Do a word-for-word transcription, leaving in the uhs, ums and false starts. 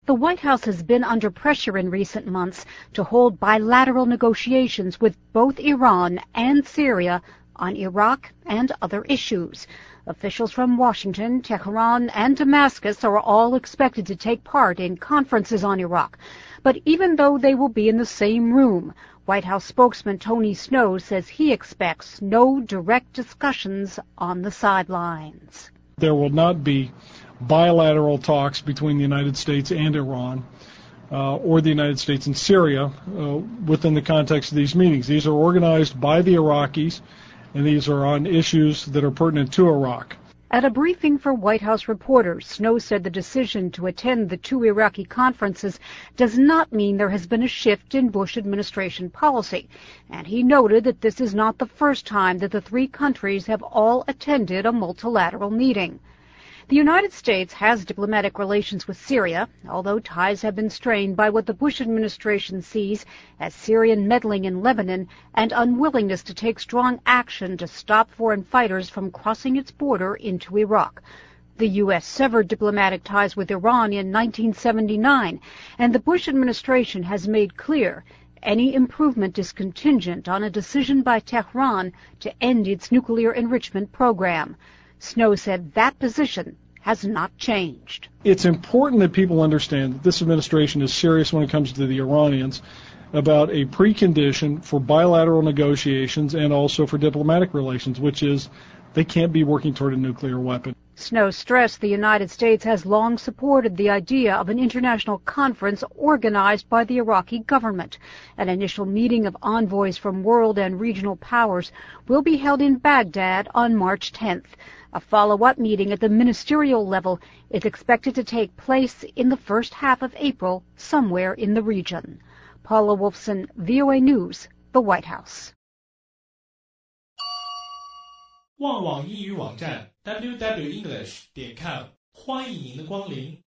The White House has been under pressure in recent months to hold bilateral negotiations with both Iran and Syria on Iraq and other issues. Officials from Washington, Tehran, and Damascus are all expected to take part in conferences on Iraq. But even though they will be in the same room, White House spokesman Tony Snow says he expects no direct discussions on the sidelines. There will not be bilateral talks between the United States and Iran uh, or the United States and Syria uh, within the context of these meetings. These are organized by the Iraqis, and these are on issues that are pertinent to Iraq. At a briefing for White House reporters, Snow said the decision to attend the two Iraqi conferences does not mean there has been a shift in Bush administration policy. And he noted that this is not the first time that the three countries have all attended a multilateral meeting. The United States has diplomatic relations with Syria, although ties have been strained by what the Bush administration sees as Syrian meddling in Lebanon and unwillingness to take strong action to stop foreign fighters from crossing its border into Iraq. The U S severed diplomatic ties with Iran in nineteen seventy-nine, and the Bush administration has made clear any improvement is contingent on a decision by Tehran to end its nuclear enrichment program. Snow said that position has not changed. It's important that people understand that this administration is serious when it comes to the Iranians about a precondition for bilateral negotiations and also for diplomatic relations, which is they can't be working toward a nuclear weapon. Snow stressed the United States has long supported the idea of an international conference organized by the Iraqi government. An initial meeting of envoys from world and regional powers will be held in Baghdad on March tenth. A follow-up meeting at the ministerial level is expected to take place in the first half of April somewhere in the region. Paula Wolfson, V O A News, the White House. 旺网英语网站 double-u double-u double-u 点 com 欢迎您的光临。